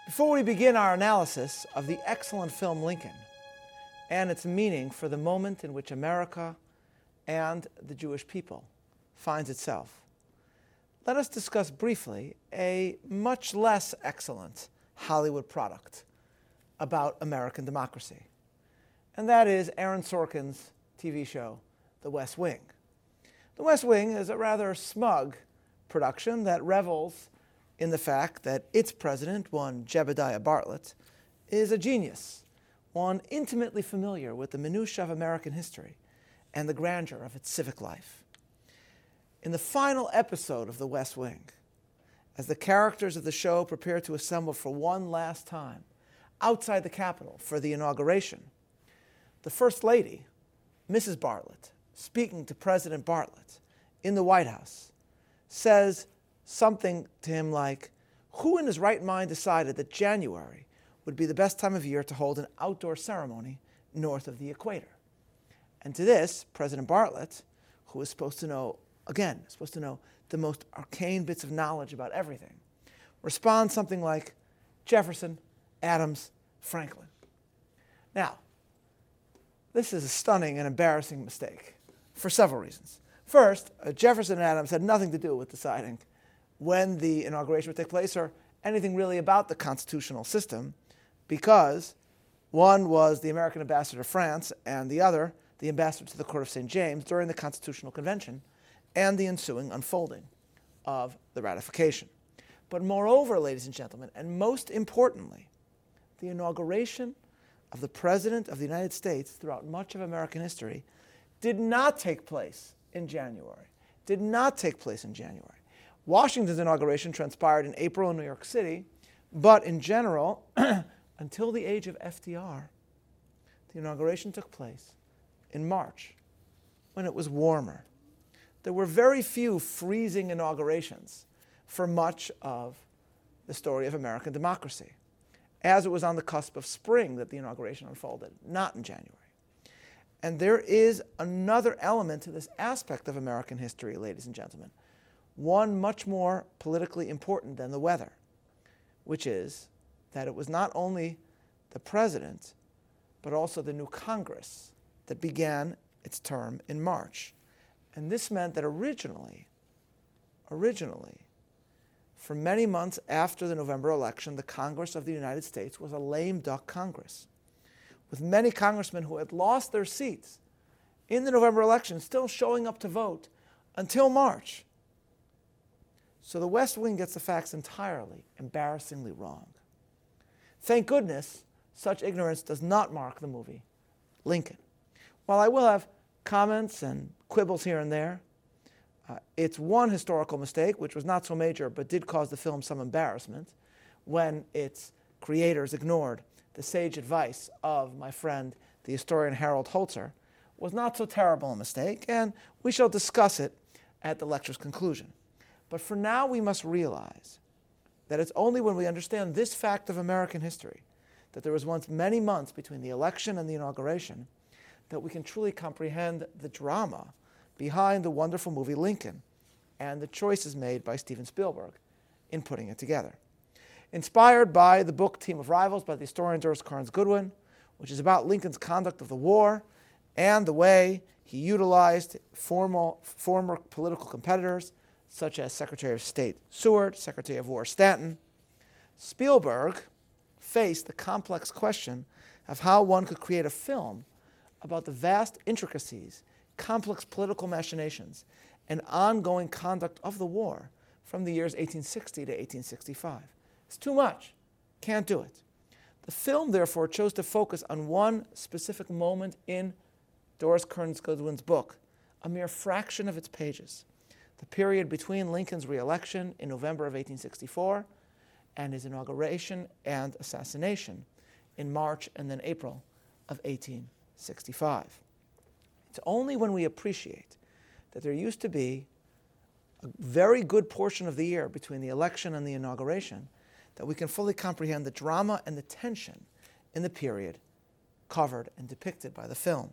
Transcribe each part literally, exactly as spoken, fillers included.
Before we begin our analysis of the excellent film Lincoln and its meaning for the moment in which America and the Jewish people finds itself, let us discuss briefly a much less excellent Hollywood product about American democracy, and that is Aaron Sorkin's T V show, The West Wing. The West Wing is a rather smug production that revels in the fact that its president, one Jebediah Bartlett, is a genius, one intimately familiar with the minutiae of American history and the grandeur of its civic life. In the final episode of The West Wing, as the characters of the show prepare to assemble for one last time outside the Capitol for the inauguration, the First Lady, Missus Bartlett, speaking to President Bartlett in the White House, says something to him like, "Who in his right mind decided that January would be the best time of year to hold an outdoor ceremony north of the equator?" And to this, President Bartlett, who is supposed to know, again, supposed to know the most arcane bits of knowledge about everything, responds something like, "Jefferson, Adams, Franklin." Now, this is a stunning and embarrassing mistake for several reasons. First, uh, Jefferson and Adams had nothing to do with deciding when the inauguration would take place or anything really about the constitutional system, because one was the American ambassador to France and the other the ambassador to the Court of Saint James during the Constitutional Convention and the ensuing unfolding of the ratification. But moreover, ladies and gentlemen, and most importantly, the inauguration of the President of the United States throughout much of American history did not take place in January, did not take place in January. Washington's inauguration transpired in April in New York City, but in general, until the age of F D R, the inauguration took place in March, when it was warmer. There were very few freezing inaugurations for much of the story of American democracy, as it was on the cusp of spring that the inauguration unfolded, not in January. And there is another element to this aspect of American history, ladies and gentlemen, one much more politically important than the weather, which is that it was not only the president, but also the new Congress that began its term in March. And this meant that originally, originally, for many months after the November election, the Congress of the United States was a lame duck Congress, with many congressmen who had lost their seats in the November election still showing up to vote until March. So the West Wing gets the facts entirely, embarrassingly wrong. Thank goodness such ignorance does not mark the movie Lincoln. While I will have comments and quibbles here and there, uh, it's one historical mistake, which was not so major but did cause the film some embarrassment, when its creators ignored the sage advice of my friend, the historian Harold Holzer, was not so terrible a mistake, and we shall discuss it at the lecture's conclusion. But for now, we must realize that it's only when we understand this fact of American history, that there was once many months between the election and the inauguration, that we can truly comprehend the drama behind the wonderful movie Lincoln and the choices made by Steven Spielberg in putting it together. Inspired by the book Team of Rivals by the historian Doris Kearns Goodwin, which is about Lincoln's conduct of the war and the way he utilized formal, former political competitors such as Secretary of State Seward, Secretary of War Stanton, Spielberg faced the complex question of how one could create a film about the vast intricacies, complex political machinations, and ongoing conduct of the war from the years eighteen sixty to eighteen sixty-five. It's too much. Can't do it. The film, therefore, chose to focus on one specific moment in Doris Kearns Goodwin's book, a mere fraction of its pages, the period between Lincoln's re-election in November of eighteen sixty-four and his inauguration and assassination in March and then April of eighteen sixty-five. It's only when we appreciate that there used to be a very good portion of the year between the election and the inauguration that we can fully comprehend the drama and the tension in the period covered and depicted by the film.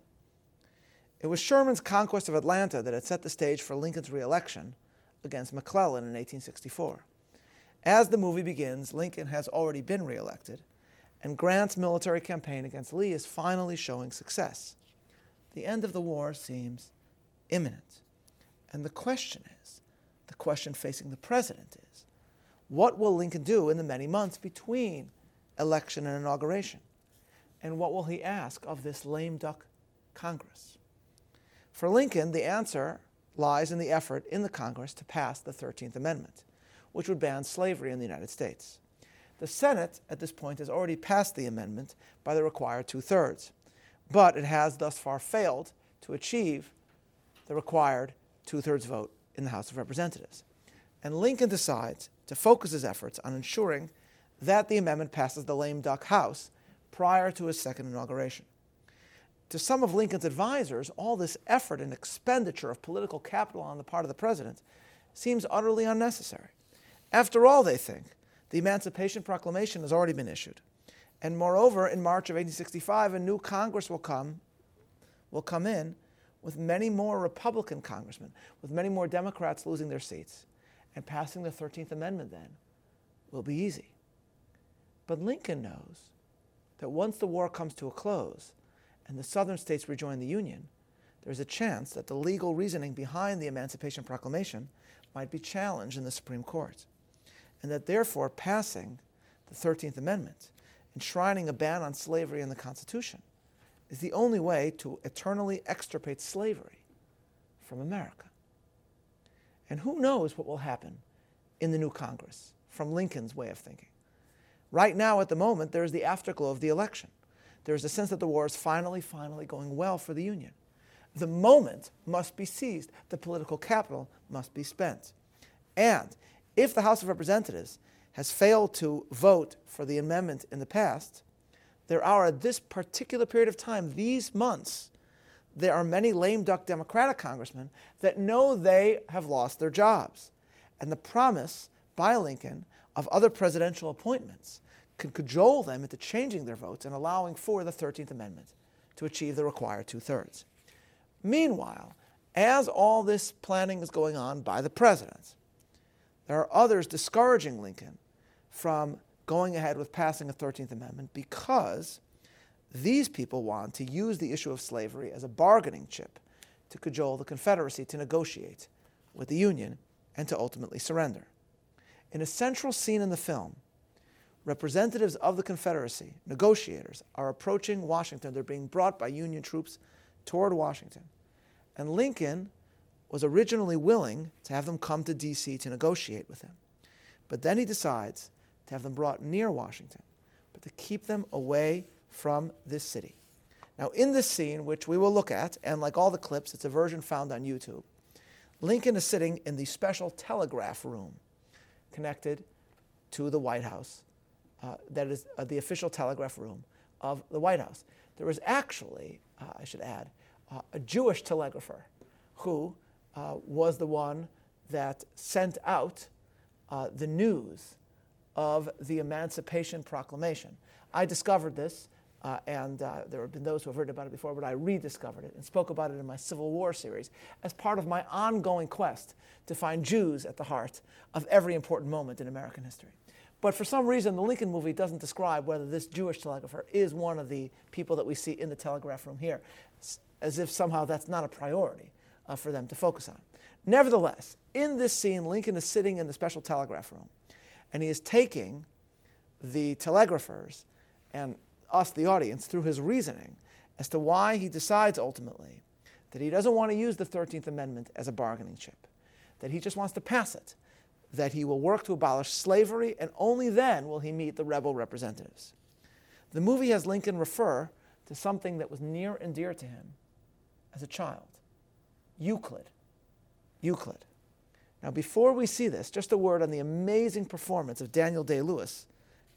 It was Sherman's conquest of Atlanta that had set the stage for Lincoln's re-election against McClellan in eighteen sixty-four. As the movie begins, Lincoln has already been reelected, and Grant's military campaign against Lee is finally showing success. The end of the war seems imminent. And the question is, the question facing the president is, what will Lincoln do in the many months between election and inauguration? And what will he ask of this lame duck Congress? For Lincoln, the answer lies in the effort in the Congress to pass the thirteenth Amendment, which would ban slavery in the United States. The Senate, at this point, has already passed the amendment by the required two-thirds, but it has thus far failed to achieve the required two-thirds vote in the House of Representatives. And Lincoln decides to focus his efforts on ensuring that the amendment passes the lame duck House prior to his second inauguration. To some of Lincoln's advisors, all this effort and expenditure of political capital on the part of the president seems utterly unnecessary. After all, they think, the Emancipation Proclamation has already been issued. And moreover, in March of eighteen sixty-five, a new Congress will come, will come in with many more Republican congressmen, with many more Democrats losing their seats. And passing the thirteenth Amendment then will be easy. But Lincoln knows that once the war comes to a close and the southern states rejoin the Union, there's a chance that the legal reasoning behind the Emancipation Proclamation might be challenged in the Supreme Court, and that therefore passing the thirteenth Amendment, enshrining a ban on slavery in the Constitution, is the only way to eternally extirpate slavery from America. And who knows what will happen in the new Congress from Lincoln's way of thinking. Right now, at the moment, there's the afterglow of the election. There's a sense that the war is finally, finally going well for the Union. The moment must be seized. The political capital must be spent. And if the House of Representatives has failed to vote for the amendment in the past, there are, at this particular period of time, these months, there are many lame duck Democratic congressmen that know they have lost their jobs. And the promise by Lincoln of other presidential appointments can cajole them into changing their votes and allowing for the thirteenth Amendment to achieve the required two-thirds. Meanwhile, as all this planning is going on by the president, there are others discouraging Lincoln from going ahead with passing a thirteenth Amendment because these people want to use the issue of slavery as a bargaining chip to cajole the Confederacy to negotiate with the Union and to ultimately surrender. In a central scene in the film, representatives of the Confederacy, negotiators, are approaching Washington. They're being brought by Union troops toward Washington. And Lincoln was originally willing to have them come to D C to negotiate with him. But then he decides to have them brought near Washington, but to keep them away from this city. Now, in this scene, which we will look at, and like all the clips, it's a version found on YouTube, Lincoln is sitting in the special telegraph room connected to the White House. Uh, that is uh, the official telegraph room of the White House. There was actually, uh, I should add, uh, a Jewish telegrapher who uh, was the one that sent out uh, the news of the Emancipation Proclamation. I discovered this, uh, and uh, there have been those who have heard about it before, but I rediscovered it and spoke about it in my Civil War series as part of my ongoing quest to find Jews at the heart of every important moment in American history. But for some reason, the Lincoln movie doesn't describe whether this Jewish telegrapher is one of the people that we see in the telegraph room here, as if somehow that's not a priority uh, for them to focus on. Nevertheless, in this scene, Lincoln is sitting in the special telegraph room, and he is taking the telegraphers and us, the audience, through his reasoning as to why he decides ultimately that he doesn't want to use the thirteenth Amendment as a bargaining chip, that he just wants to pass it, that he will work to abolish slavery, and only then will he meet the rebel representatives. The movie has Lincoln refer to something that was near and dear to him as a child, Euclid. Euclid. Now, before we see this, just a word on the amazing performance of Daniel Day-Lewis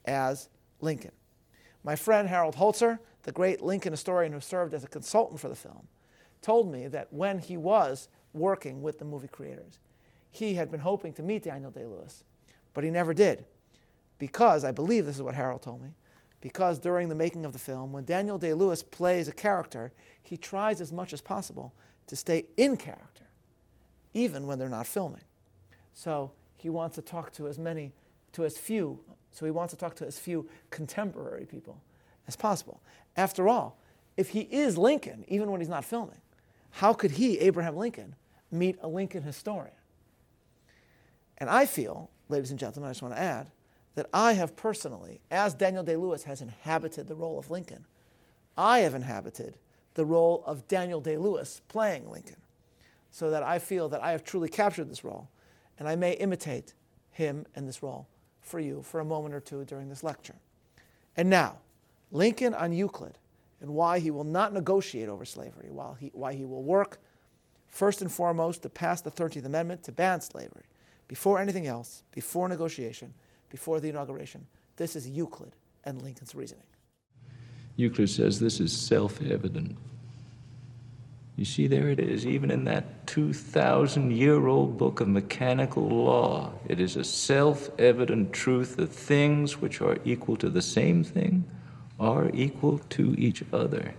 as Lincoln. My friend Harold Holzer, the great Lincoln historian who served as a consultant for the film, told me that when he was working with the movie creators, he had been hoping to meet Daniel Day-Lewis, but he never did, because, I believe this is what Harold told me, because during the making of the film, when Daniel Day-Lewis plays a character, he tries as much as possible to stay in character, even when they're not filming. So he wants to talk to as many to as few, so he wants to talk to as few contemporary people as possible. After all, if he is Lincoln, even when he's not filming, how could he, Abraham Lincoln, meet a Lincoln historian? And I feel, ladies and gentlemen, I just want to add, that I have personally, as Daniel Day-Lewis has inhabited the role of Lincoln, I have inhabited the role of Daniel Day-Lewis playing Lincoln, so that I feel that I have truly captured this role, and I may imitate him in this role for you for a moment or two during this lecture. And now, Lincoln on Euclid, and why he will not negotiate over slavery, while he, why he will work first and foremost to pass the thirteenth Amendment to ban slavery. Before anything else, before negotiation, before the inauguration, this is Euclid and Lincoln's reasoning. Euclid says this is self-evident. You see, there it is, even in that two thousand year old book of mechanical law. It is a self-evident truth that things which are equal to the same thing are equal to each other.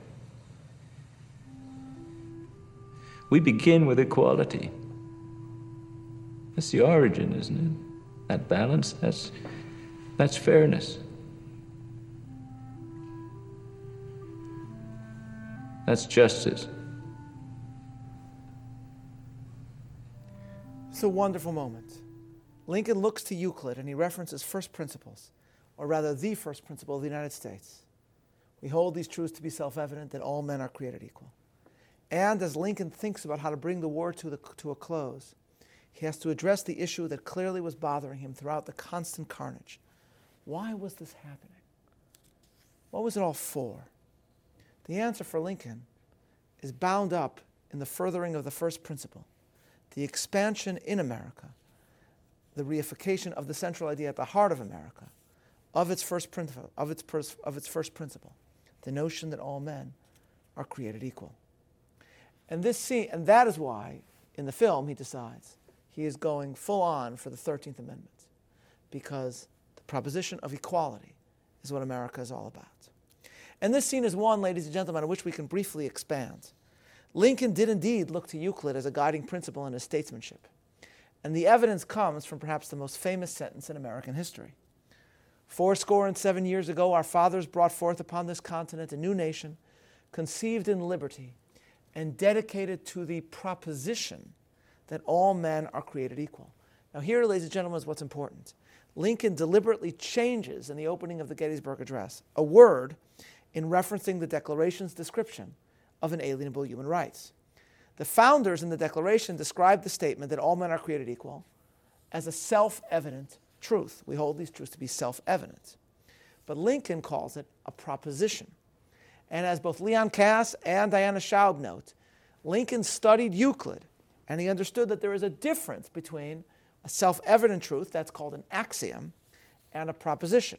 We begin with equality. That's the origin, isn't it? That balance, that's, that's fairness. That's justice. It's a wonderful moment. Lincoln looks to Euclid and he references first principles, or rather the first principle of the United States. We hold these truths to be self-evident, that all men are created equal. And as Lincoln thinks about how to bring the war to, the, to a close, he has to address the issue that clearly was bothering him throughout the constant carnage. Why was this happening? What was it all for? The answer for Lincoln is bound up in the furthering of the first principle, the expansion in America, the reification of the central idea at the heart of America, of its first principle, of its, pers- of its first principle, the notion that all men are created equal. And this scene, and that is why, in the film, he decides he is going full on for the thirteenth Amendment, because the proposition of equality is what America is all about. And this scene is one, ladies and gentlemen, on which we can briefly expand. Lincoln did indeed look to Euclid as a guiding principle in his statesmanship. And the evidence comes from perhaps the most famous sentence in American history. Fourscore and seven years ago, our fathers brought forth upon this continent a new nation, conceived in liberty, and dedicated to the proposition that all men are created equal. Now here, ladies and gentlemen, is what's important. Lincoln deliberately changes in the opening of the Gettysburg Address a word in referencing the Declaration's description of inalienable human rights. The founders in the Declaration described the statement that all men are created equal as a self-evident truth. We hold these truths to be self-evident. But Lincoln calls it a proposition. And as both Leon Kass and Diana Schaub note, Lincoln studied Euclid, and he understood that there is a difference between a self-evident truth, that's called an axiom, and a proposition.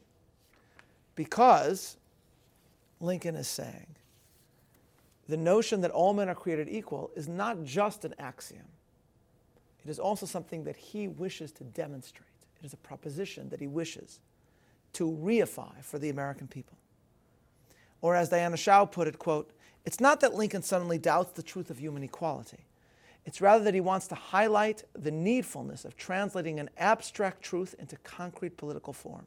Because, Lincoln is saying, the notion that all men are created equal is not just an axiom. It is also something that he wishes to demonstrate. It is a proposition that he wishes to reify for the American people. Or as Diana Schaub put it, quote, it's not that Lincoln suddenly doubts the truth of human equality. It's rather that he wants to highlight the needfulness of translating an abstract truth into concrete political form.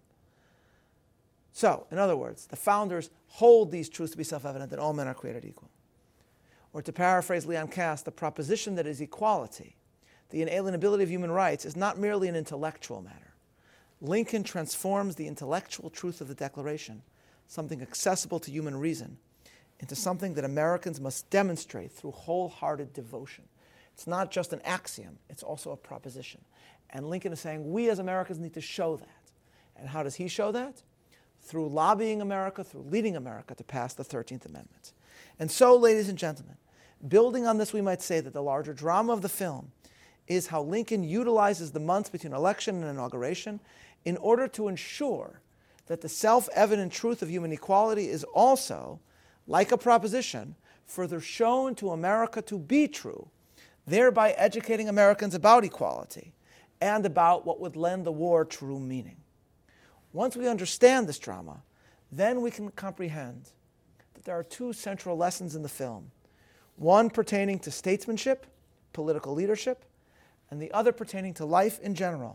So, in other words, the founders hold these truths to be self-evident, that all men are created equal. Or to paraphrase Leon Kass, the proposition that is equality, the inalienability of human rights, is not merely an intellectual matter. Lincoln transforms the intellectual truth of the Declaration, something accessible to human reason, into something that Americans must demonstrate through wholehearted devotion. It's not just an axiom, it's also a proposition. And Lincoln is saying we as Americans need to show that. And how does he show that? Through lobbying America, through leading America to pass the thirteenth Amendment. And so, ladies and gentlemen, building on this, we might say that the larger drama of the film is how Lincoln utilizes the months between election and inauguration in order to ensure that the self-evident truth of human equality is also, like a proposition, further shown to America to be true, thereby educating Americans about equality and about what would lend the war true meaning. Once we understand this drama, then we can comprehend that there are two central lessons in the film, one pertaining to statesmanship, political leadership, and the other pertaining to life in general,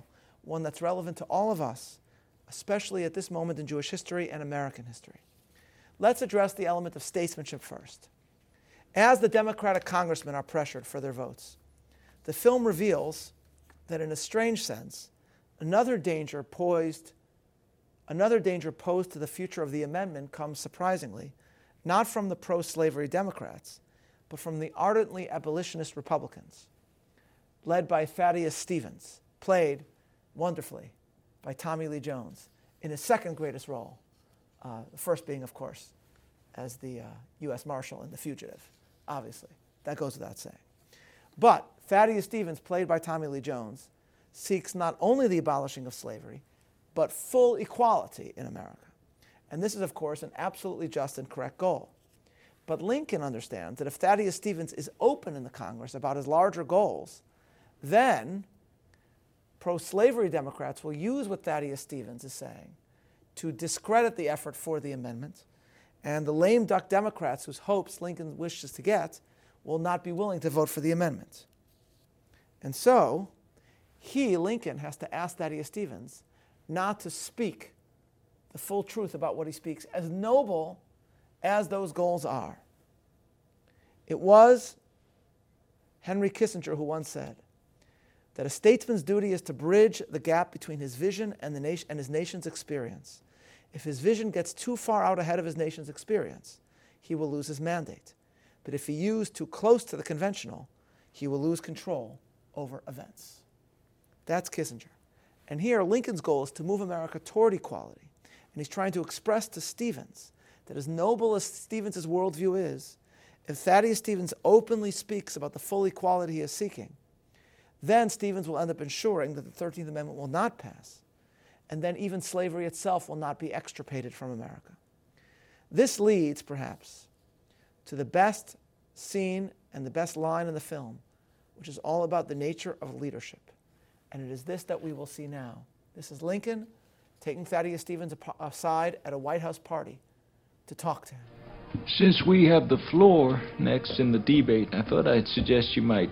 one that's relevant to all of us, especially at this moment in Jewish history and American history. Let's address the element of statesmanship first. As the Democratic congressmen are pressured for their votes, the film reveals that in a strange sense, another danger poised, another danger posed to the future of the amendment comes surprisingly, not from the pro-slavery Democrats, but from the ardently abolitionist Republicans, led by Thaddeus Stevens, played wonderfully by Tommy Lee Jones in his second greatest role, uh, the first being, of course, as the uh, U S Marshal in The Fugitive, obviously. That goes without saying. But Thaddeus Stevens, played by Tommy Lee Jones, seeks not only the abolishing of slavery, but full equality in America. And this is, of course, an absolutely just and correct goal. But Lincoln understands that if Thaddeus Stevens is open in the Congress about his larger goals, then pro-slavery Democrats will use what Thaddeus Stevens is saying to discredit the effort for the amendment, and the lame duck Democrats whose hopes Lincoln wishes to get will not be willing to vote for the amendment. And so, he, Lincoln, has to ask Thaddeus Stevens not to speak the full truth about what he speaks, as noble as those goals are. It was Henry Kissinger who once said that a statesman's duty is to bridge the gap between his vision and, the nation, and his nation's experience. If his vision gets too far out ahead of his nation's experience, he will lose his mandate. But if he used too close to the conventional, he will lose control over events. That's Kissinger. And here, Lincoln's goal is to move America toward equality. And he's trying to express to Stevens that as noble as Stevens' worldview is, if Thaddeus Stevens openly speaks about the full equality he is seeking, then Stevens will end up ensuring that the thirteenth Amendment will not pass, and then even slavery itself will not be extirpated from America. This leads, perhaps, to the best scene and the best line in the film, which is all about the nature of leadership. And it is this that we will see now. This is Lincoln taking Thaddeus Stevens aside at a White House party to talk to him. Since we have the floor next in the debate, I thought I'd suggest you might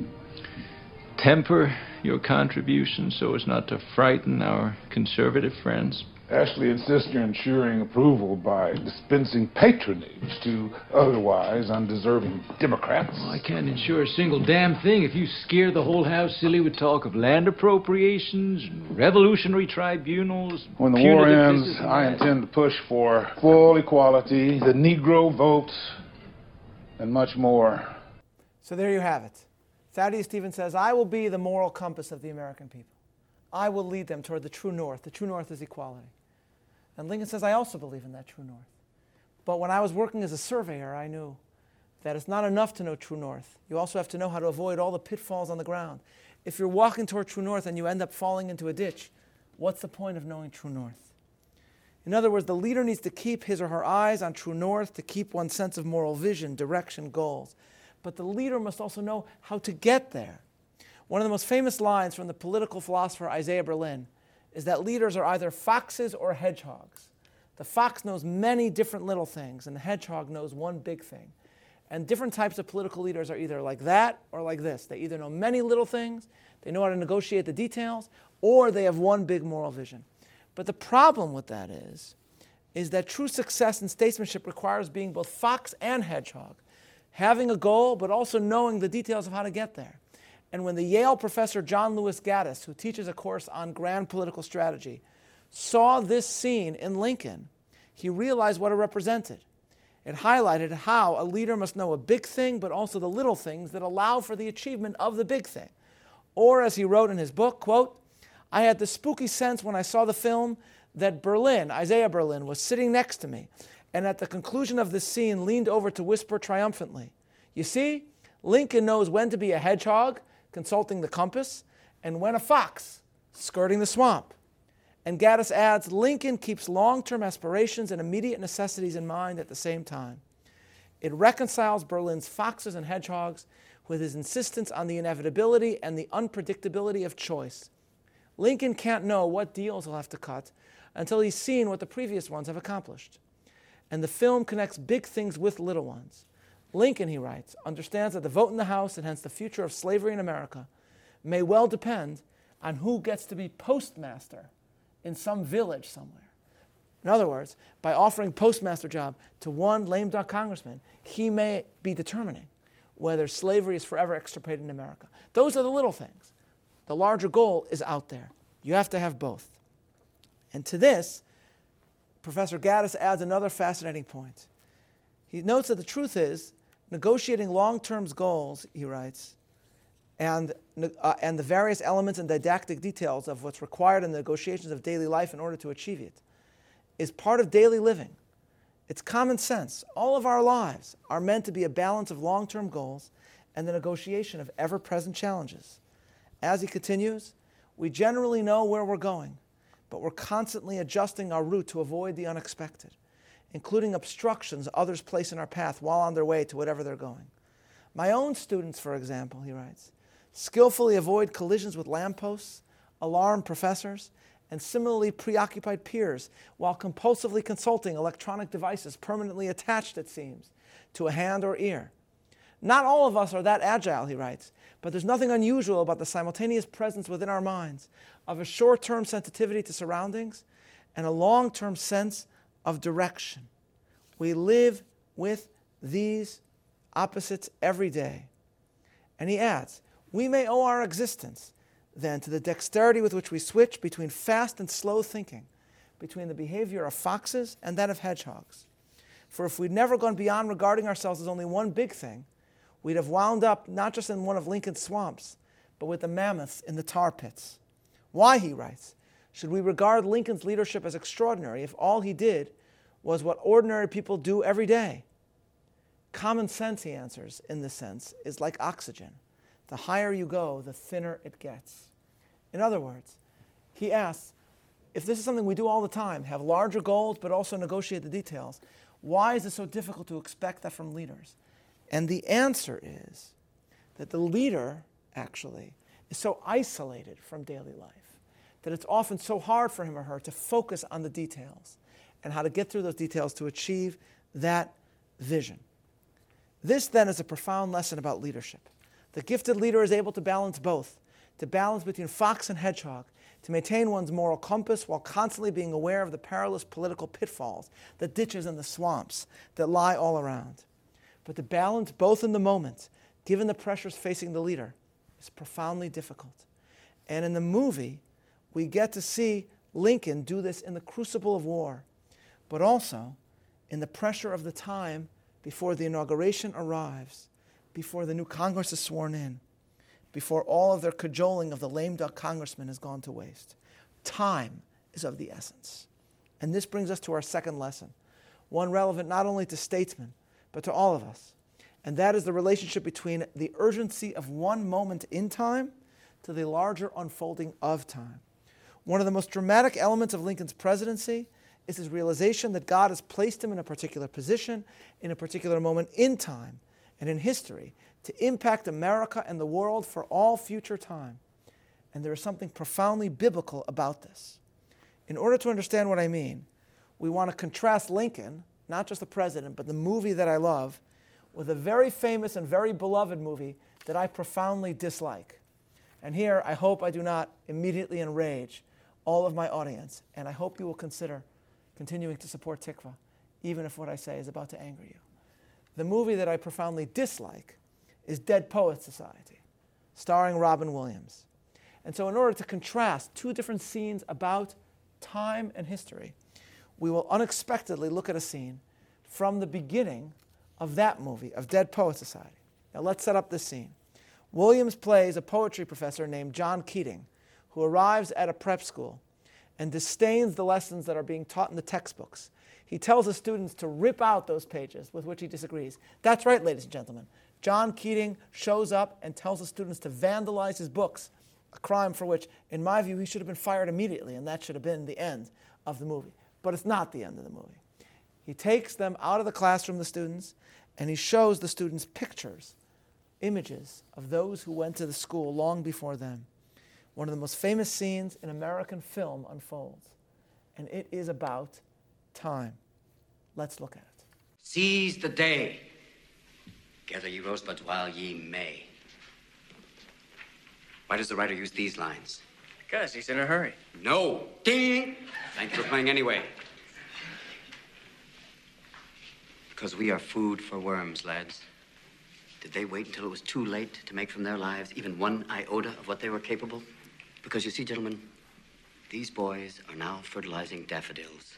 temper your contribution so as not to frighten our conservative friends. Ashley insists you're ensuring approval by dispensing patronage to otherwise undeserving Democrats. Well, I can't ensure a single damn thing if you scare the whole House silly with talk of land appropriations, and revolutionary tribunals. When the war ends, I intend to push for full equality, the Negro vote, and much more. So there you have it. Thaddeus Stevens says, I will be the moral compass of the American people. I will lead them toward the true north. The true north is equality. And Lincoln says, I also believe in that true north. But when I was working as a surveyor, I knew that it's not enough to know true north. You also have to know how to avoid all the pitfalls on the ground. If you're walking toward true north and you end up falling into a ditch, what's the point of knowing true north? In other words, the leader needs to keep his or her eyes on true north to keep one's sense of moral vision, direction, goals. But the leader must also know how to get there. One of the most famous lines from the political philosopher Isaiah Berlin is that leaders are either foxes or hedgehogs. The fox knows many different little things, and the hedgehog knows one big thing. And different types of political leaders are either like that or like this. They either know many little things, they know how to negotiate the details, or they have one big moral vision. But the problem with that is, is that true success in statesmanship requires being both fox and hedgehog, having a goal, but also knowing the details of how to get there. And when the Yale professor John Lewis Gaddis, who teaches a course on grand political strategy, saw this scene in Lincoln, he realized what it represented. It highlighted how a leader must know a big thing, but also the little things that allow for the achievement of the big thing. Or, as he wrote in his book, quote, I had the spooky sense when I saw the film that Berlin, Isaiah Berlin, was sitting next to me, and at the conclusion of this scene leaned over to whisper triumphantly, you see, Lincoln knows when to be a hedgehog, consulting the compass, and when a fox, skirting the swamp. And Gaddis adds, Lincoln keeps long-term aspirations and immediate necessities in mind at the same time. It reconciles Berlin's foxes and hedgehogs with his insistence on the inevitability and the unpredictability of choice. Lincoln can't know what deals he'll have to cut until he's seen what the previous ones have accomplished. And the film connects big things with little ones. Lincoln, he writes, understands that the vote in the House, and hence the future of slavery in America, may well depend on who gets to be postmaster in some village somewhere. In other words, by offering postmaster job to one lame duck congressman, he may be determining whether slavery is forever extirpated in America. Those are the little things. The larger goal is out there. You have to have both. And to this, Professor Gaddis adds another fascinating point. He notes that the truth is, negotiating long-term goals, he writes, and, uh, and the various elements and didactic details of what's required in the negotiations of daily life in order to achieve it, is part of daily living. It's common sense. All of our lives are meant to be a balance of long-term goals and the negotiation of ever-present challenges. As he continues, we generally know where we're going, but we're constantly adjusting our route to avoid the unexpected, including obstructions others place in our path while on their way to whatever they're going. My own students, for example, he writes, skillfully avoid collisions with lampposts, alarmed professors, and similarly preoccupied peers while compulsively consulting electronic devices permanently attached, it seems, to a hand or ear. Not all of us are that agile, he writes, but there's nothing unusual about the simultaneous presence within our minds of a short-term sensitivity to surroundings and a long-term sense of direction. We live with these opposites every day. And he adds, we may owe our existence then to the dexterity with which we switch between fast and slow thinking, between the behavior of foxes and that of hedgehogs. For if we'd never gone beyond regarding ourselves as only one big thing, we'd have wound up not just in one of Lincoln's swamps, but with the mammoths in the tar pits. Why, he writes, should we regard Lincoln's leadership as extraordinary if all he did was what ordinary people do every day? Common sense, he answers, in this sense, is like oxygen. The higher you go, the thinner it gets. In other words, he asks, if this is something we do all the time, have larger goals but also negotiate the details, why is it so difficult to expect that from leaders? And the answer is that the leader, actually, is so isolated from daily life that it's often so hard for him or her to focus on the details and how to get through those details to achieve that vision. This, then, is a profound lesson about leadership. The gifted leader is able to balance both, to balance between fox and hedgehog, to maintain one's moral compass while constantly being aware of the perilous political pitfalls, the ditches and the swamps that lie all around. But to balance both in the moment, given the pressures facing the leader, is profoundly difficult. And in the movie, we get to see Lincoln do this in the crucible of war, but also in the pressure of the time before the inauguration arrives, before the new Congress is sworn in, before all of their cajoling of the lame duck congressman has gone to waste. Time is of the essence. And this brings us to our second lesson, one relevant not only to statesmen, but to all of us. And that is the relationship between the urgency of one moment in time to the larger unfolding of time. One of the most dramatic elements of Lincoln's presidency is his realization that God has placed him in a particular position, in a particular moment in time and in history, to impact America and the world for all future time. And there is something profoundly biblical about this. In order to understand what I mean, we want to contrast Lincoln, not just the president, but the movie that I love, with a very famous and very beloved movie that I profoundly dislike. And here, I hope I do not immediately enrage all of my audience, and I hope you will consider continuing to support Tikva, even if what I say is about to anger you. The movie that I profoundly dislike is Dead Poets Society, starring Robin Williams. And so in order to contrast two different scenes about time and history, we will unexpectedly look at a scene from the beginning of that movie, of Dead Poets Society. Now let's set up this scene. Williams plays a poetry professor named John Keating, who arrives at a prep school and disdains the lessons that are being taught in the textbooks. He tells the students to rip out those pages with which he disagrees. That's right, ladies and gentlemen. John Keating shows up and tells the students to vandalize his books, a crime for which, in my view, he should have been fired immediately, and that should have been the end of the movie. But it's not the end of the movie. He takes them out of the classroom, the students, and he shows the students pictures, images of those who went to the school long before them. One of the most famous scenes in American film unfolds, and it is about time. Let's look at it. Seize the day. Gather ye rosebuds while ye may. Why does the writer use these lines? Because he's in a hurry. No. Ding! Thanks for playing anyway. Because we are food for worms, lads. Did they wait until it was too late to make from their lives even one iota of what they were capable? Because you see, gentlemen, these boys are now fertilizing daffodils.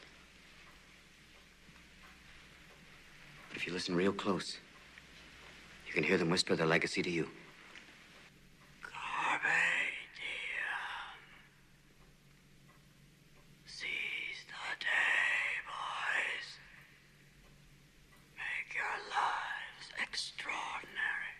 But if you listen real close, you can hear them whisper their legacy to you. Carpe diem. Seize the day, boys. Make your lives extraordinary.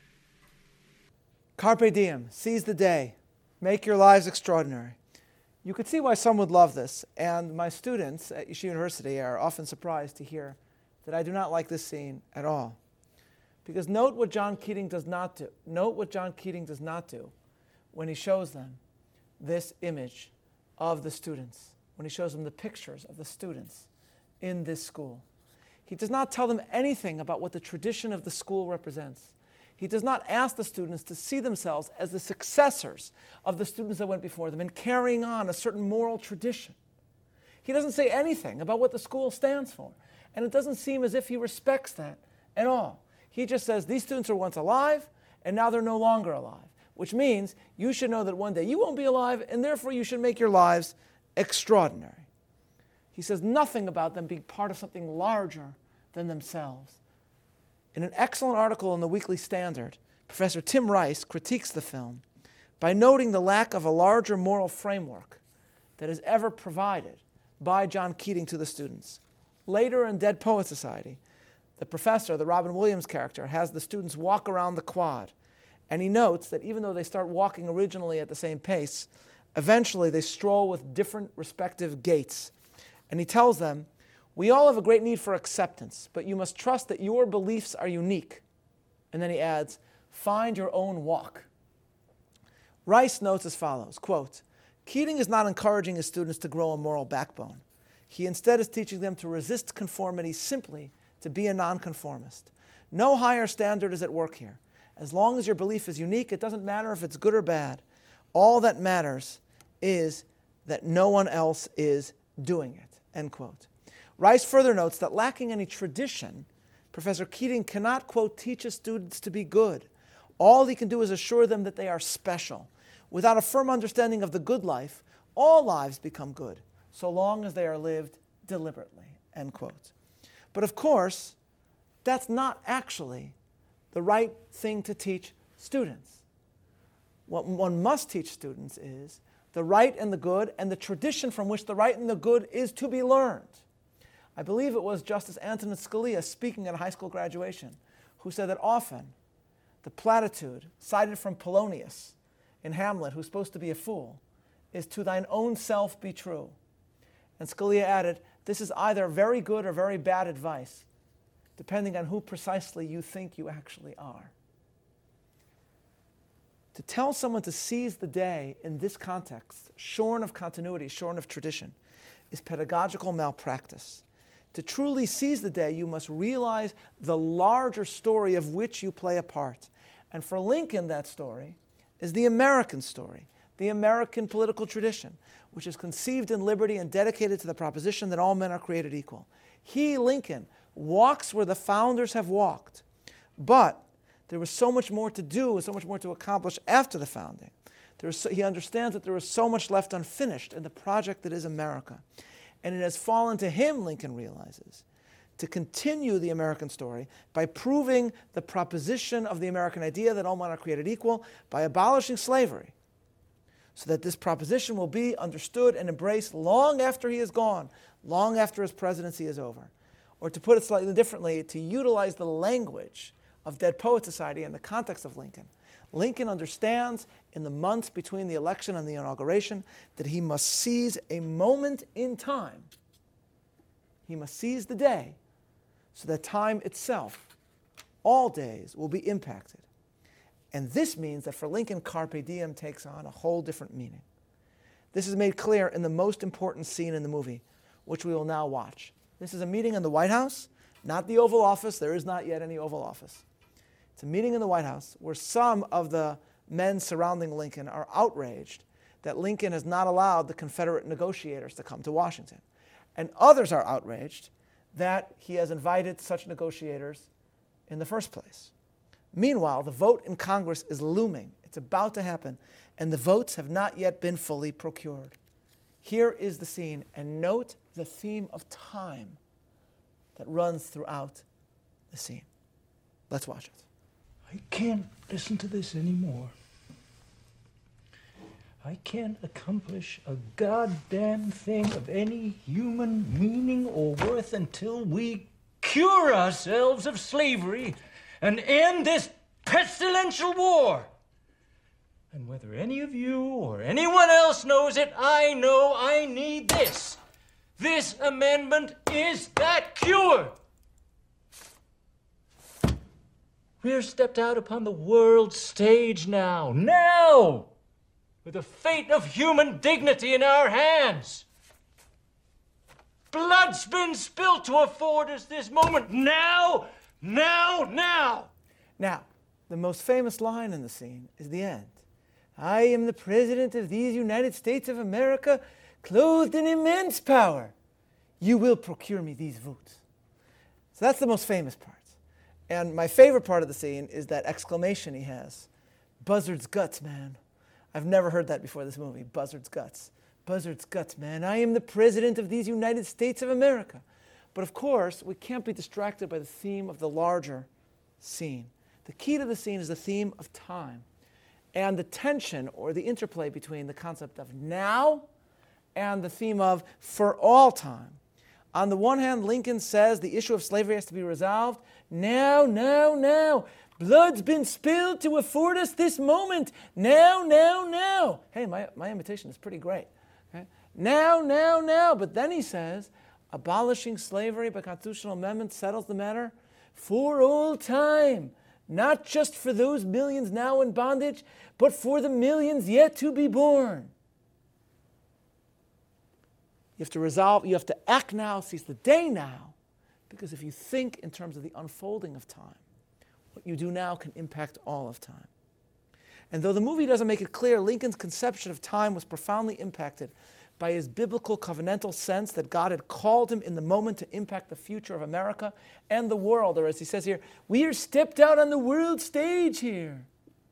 Carpe diem, seize the day, make your lives extraordinary. You could see why some would love this, and my students at Yeshiva University are often surprised to hear that I do not like this scene at all. Because note what John Keating does not do. Note what John Keating does not do when he shows them this image of the students, when he shows them the pictures of the students in this school. He does not tell them anything about what the tradition of the school represents. He does not ask the students to see themselves as the successors of the students that went before them and carrying on a certain moral tradition. He doesn't say anything about what the school stands for. And it doesn't seem as if he respects that at all. He just says, these students were once alive, and now they're no longer alive, which means you should know that one day you won't be alive, and therefore you should make your lives extraordinary. He says nothing about them being part of something larger than themselves. In an excellent article in the Weekly Standard, Professor Tim Rice critiques the film by noting the lack of a larger moral framework that is ever provided by John Keating to the students. Later in Dead Poets Society, the professor, the Robin Williams character, has the students walk around the quad. And he notes that even though they start walking originally at the same pace, eventually they stroll with different respective gaits. And he tells them, we all have a great need for acceptance, but you must trust that your beliefs are unique. And then he adds, find your own walk. Rice notes as follows, quote, Keating is not encouraging his students to grow a moral backbone. He instead is teaching them to resist conformity simply to be a nonconformist. No higher standard is at work here. As long as your belief is unique, it doesn't matter if it's good or bad. All that matters is that no one else is doing it, end quote. Rice further notes that lacking any tradition, Professor Keating cannot, quote, teach his students to be good. All he can do is assure them that they are special. Without a firm understanding of the good life, all lives become good, so long as they are lived deliberately, end quote. But of course, that's not actually the right thing to teach students. What one must teach students is the right and the good and the tradition from which the right and the good is to be learned. I believe it was Justice Antonin Scalia speaking at a high school graduation who said that often the platitude cited from Polonius in Hamlet, who's supposed to be a fool, is to thine own self be true. And Scalia added, this is either very good or very bad advice, depending on who precisely you think you actually are. To tell someone to seize the day in this context, shorn of continuity, shorn of tradition, is pedagogical malpractice. To truly seize the day, you must realize the larger story of which you play a part. And for Lincoln, that story is the American story, the American political tradition, which is conceived in liberty and dedicated to the proposition that all men are created equal. He, Lincoln, walks where the founders have walked, but there was so much more to do and so much more to accomplish after the founding. There was so, he understands that there was so much left unfinished in the project that is America. And it has fallen to him, Lincoln realizes, to continue the American story by proving the proposition of the American idea that all men are created equal by abolishing slavery, so that this proposition will be understood and embraced long after he is gone, long after his presidency is over. Or to put it slightly differently, to utilize the language of Dead Poets Society in the context of Lincoln. Lincoln understands in the months between the election and the inauguration that he must seize a moment in time. He must seize the day so that time itself, all days, will be impacted. And this means that for Lincoln, carpe diem takes on a whole different meaning. This is made clear in the most important scene in the movie, which we will now watch. This is a meeting in the White House, not the Oval Office. There is not yet any Oval Office. It's a meeting in the White House where some of the men surrounding Lincoln are outraged that Lincoln has not allowed the Confederate negotiators to come to Washington. And others are outraged that he has invited such negotiators in the first place. Meanwhile, the vote in Congress is looming. It's about to happen, and the votes have not yet been fully procured. Here is the scene, and note the theme of time that runs throughout the scene. Let's watch it. I can't listen to this anymore. I can't accomplish a goddamn thing of any human meaning or worth until we cure ourselves of slavery and end this pestilential war. And whether any of you or anyone else knows it, I know I need this. This amendment is that cure. We're stepped out upon the world stage now. Now! With the fate of human dignity in our hands. Blood's been spilt to afford us this moment. Now, now, now. Now, the most famous line in the scene is the end. I am the President of these United States of America, clothed in immense power. You will procure me these votes. So that's the most famous part. And my favorite part of the scene is that exclamation he has. Buzzard's guts, man. I've never heard that before this movie. Buzzard's guts. Buzzard's guts, man. I am the President of these United States of America. But of course, we can't be distracted by the theme of the larger scene. The key to the scene is the theme of time and the tension or the interplay between the concept of now and the theme of for all time. On the one hand, Lincoln says the issue of slavery has to be resolved now, now, now. Blood's been spilled to afford us this moment. Now, now, now. Hey, my, my imitation is pretty great. Okay? Now, now, now. But then he says, abolishing slavery by constitutional amendment settles the matter for all time. Not just for those millions now in bondage, but for the millions yet to be born. You have to resolve, you have to act now, seize the day now, because if you think in terms of the unfolding of time, what you do now can impact all of time. And though the movie doesn't make it clear, Lincoln's conception of time was profoundly impacted by his biblical covenantal sense that God had called him in the moment to impact the future of America and the world. Or as he says here, we are stepped out on the world stage here.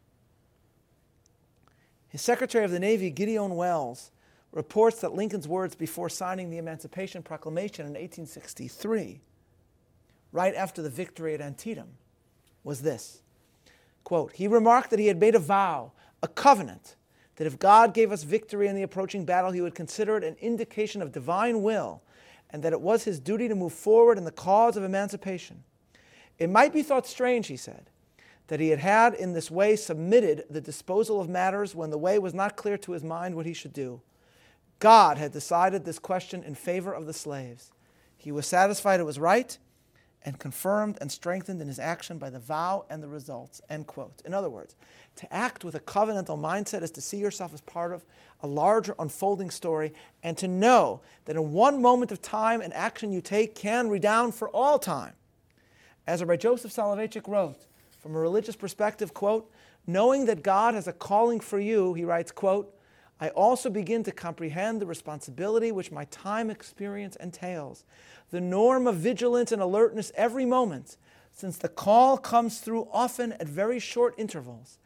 His Secretary of the Navy, Gideon Welles, reports that Lincoln's words before signing the Emancipation Proclamation in eighteen sixty-three, right after the victory at Antietam, was this, quote, he remarked that he had made a vow, a covenant, that if God gave us victory in the approaching battle, he would consider it an indication of divine will, and that it was his duty to move forward in the cause of emancipation. It might be thought strange, he said, that he had had in this way submitted the disposal of matters when the way was not clear to his mind what he should do. God had decided this question in favor of the slaves. He was satisfied it was right, and confirmed and strengthened in his action by the vow and the results, end quote. In other words, to act with a covenantal mindset is to see yourself as part of a larger unfolding story and to know that in one moment of time an action you take can redound for all time. As Rabbi Joseph Soloveitchik wrote, from a religious perspective, quote, knowing that God has a calling for you, he writes, quote, I also begin to comprehend the responsibility which my time experience entails, the norm of vigilance and alertness every moment, since the call comes through often at very short intervals,